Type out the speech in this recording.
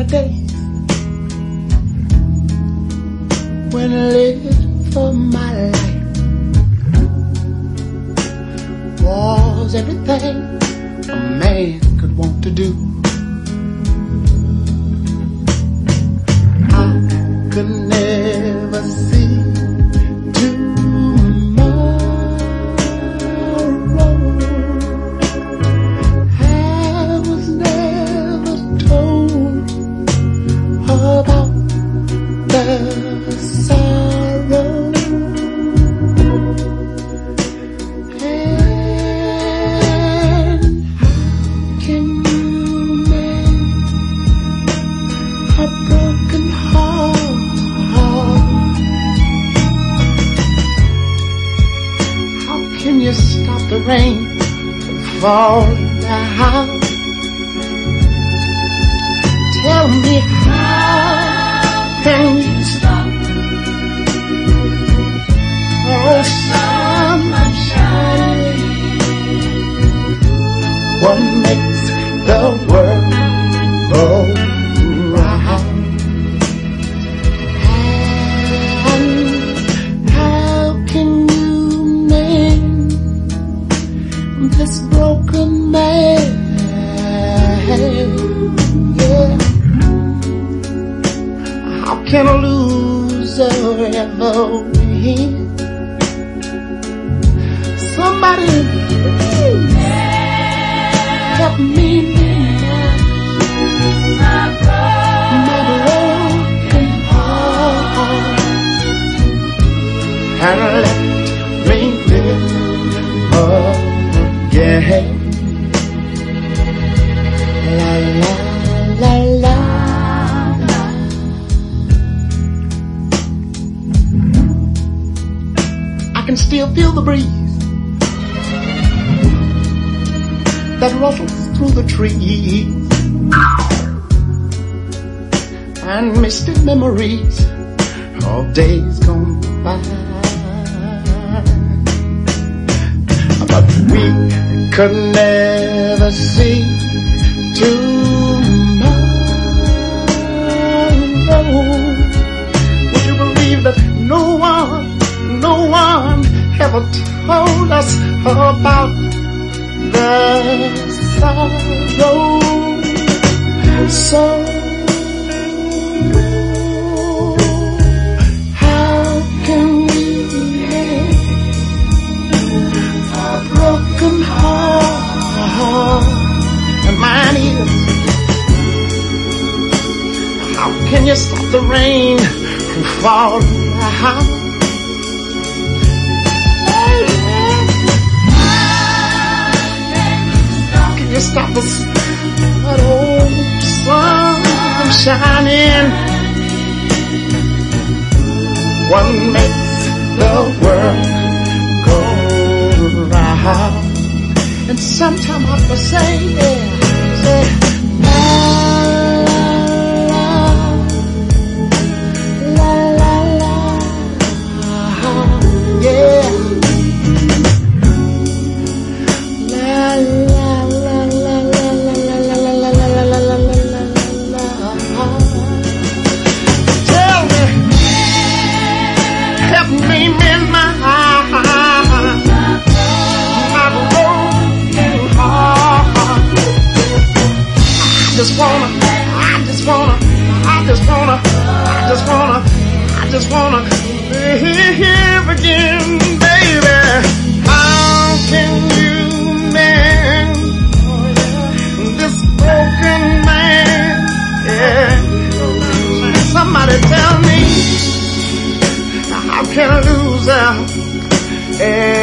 days when I lived for my life was everything a man could want to do. I could never see the rain from falling down. Tell me how can you stop? Oh, sun shining. What makes the world go round? And how can you mend this broken man? Yeah. How can a loser ever win? Somebody help me mend my broken heart and let me live again. La la la la la. I can still feel the breeze that rustles through the trees and misty memories of days gone by. But we could never see tomorrow. Would you believe that no one ever told us about the sorrow? So how can we mend a broken heart? And mine is, how can you stop the rain from falling down? Can you stop the old sun from shining? What makes the world go round? And sometimes I have to say, la la la la, yeah, la la la la la la la la la la la. Tell me, help me mend my I just wanna live again, baby. How can you mend this broken man? Yeah. Somebody tell me, how can I lose out? Yeah.